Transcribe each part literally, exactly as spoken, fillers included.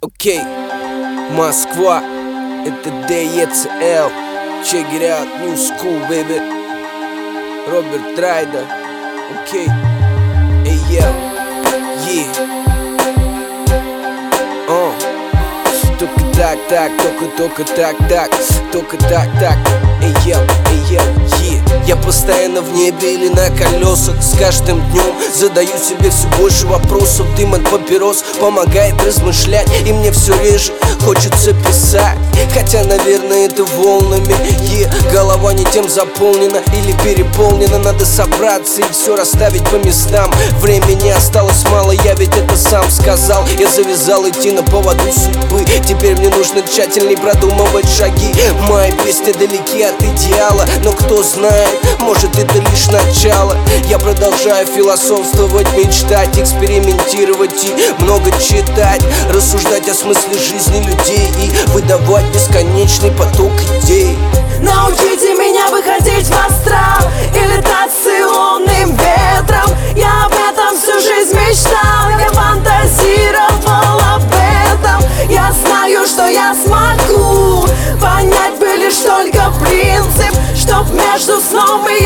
Окей, Москва, это ди и си эл. Check it out, new school, baby. Роберт Райда, окей. Эй, я, е. О, только так, так, только, только так, так, только так, так. Эй, я, эй, я, е. Я постоянно в небе или на колесах. С каждым днем задаю себе все больше вопросов. Дым от папирос помогает размышлять, и мне все реже хочется писать. Хотя, наверное, это волнами. Е, голова не тем заполнена или переполнена. Надо собраться и все расставить по местам. Времени осталось мало, я ведь это сам сказал. Я завязал идти на поводу судьбы. Теперь мне нужно тщательней продумывать шаги. Мои песни далеки от идеала, но кто знает, может, это лишь начало. Я продолжаю философствовать, мечтать, экспериментировать и много читать, рассуждать о смысле жизни людей и выдавать бесконечный поток идей. Научите меня выходить в астрал и летать с лунным ветром. Я об этом всю жизнь мечтал, я фантазировал об этом. Я знаю, что я смогу понять бы лишь только принцип, чтоб между сном и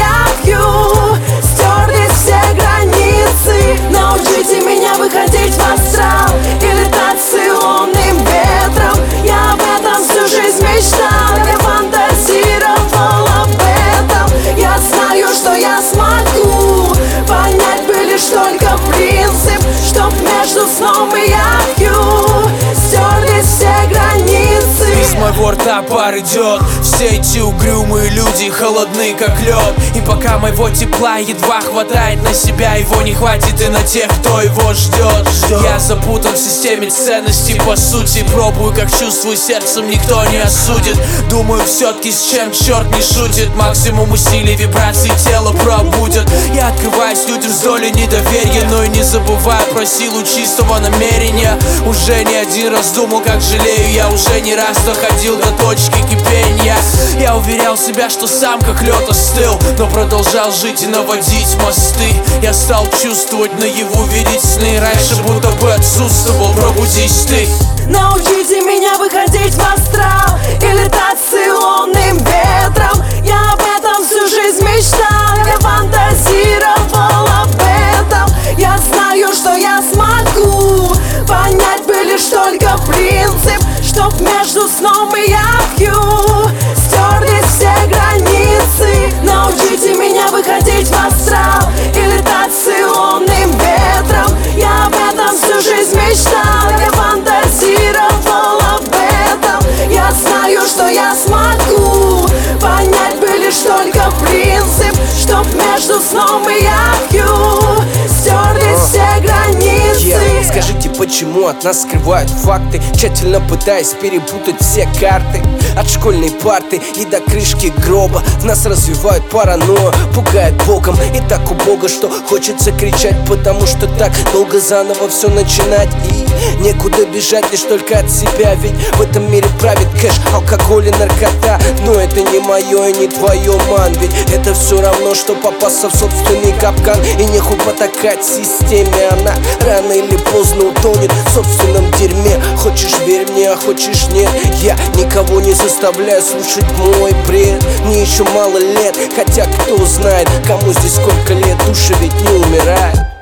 явью стерлись все границы. Научите меня выходить в астрал и летать с лунным ветром. Я об этом всю жизнь мечтал, я фантазировал об этом. Я знаю, что я смогу понять бы лишь только принцип, чтоб между сном и явью стерлись все границы. Из моего рта пар идет, все эти угрюмые люди холодны как лед. И пока моего тепла едва хватает на себя, его не хватит и на тех, кто его ждет. Я запутан в системе ценностей, по сути. Пробую, как чувствую, сердцем никто не осудит. Думаю, все-таки с чем черт не шутит. Максимум усилий, вибраций тела пробудет. Я открываюсь людям с долей недоверия, но и не забываю про силу чистого намерения. Уже не один раз думал, как жалею. Я уже не раз доходил до точки кипения. Я уверял себя, что сам как лед остыл, но продолжал жить и наводить мосты. Я стал чувствовать наяву, видеть сны. Раньше будто бы отсутствовал, пробудись ты. Научите меня выходить в астрал и летать с лунным ветром. Я об этом всю жизнь мечтал, я фантазировал об этом. Я знаю, что я смогу понять бы лишь только принцип, чтоб между сном и явью стерлись все границы. Научите меня выходить в астрал и летать с лунным ветром. Я об этом всю жизнь мечтал, я фантазировал об этом. Я знаю, что я смогу понять бы лишь только принцип, чтоб между сном и явью стерлись все границы. Yeah. Скажите, почему от нас скрывают факты, тщательно пытаясь перепутать все карты? От школьной парты и до крышки гроба в нас развивают паранойю, пугает боком и так убого, что хочется кричать, потому что так долго заново все начинать. И некуда бежать лишь только от себя, ведь в этом мире правит кэш, алкоголь и наркота. Но это не мое и не твое, ман, ведь это все равно, что попасться в собственный капкан. И нехуй потакать системе, она рано или поздно утонет в собственном дерьме. Хочешь верь мне, а хочешь нет, я никого не заставляю слушать мой бред. Мне еще мало лет, хотя кто знает, кому здесь сколько лет, души ведь не умирают.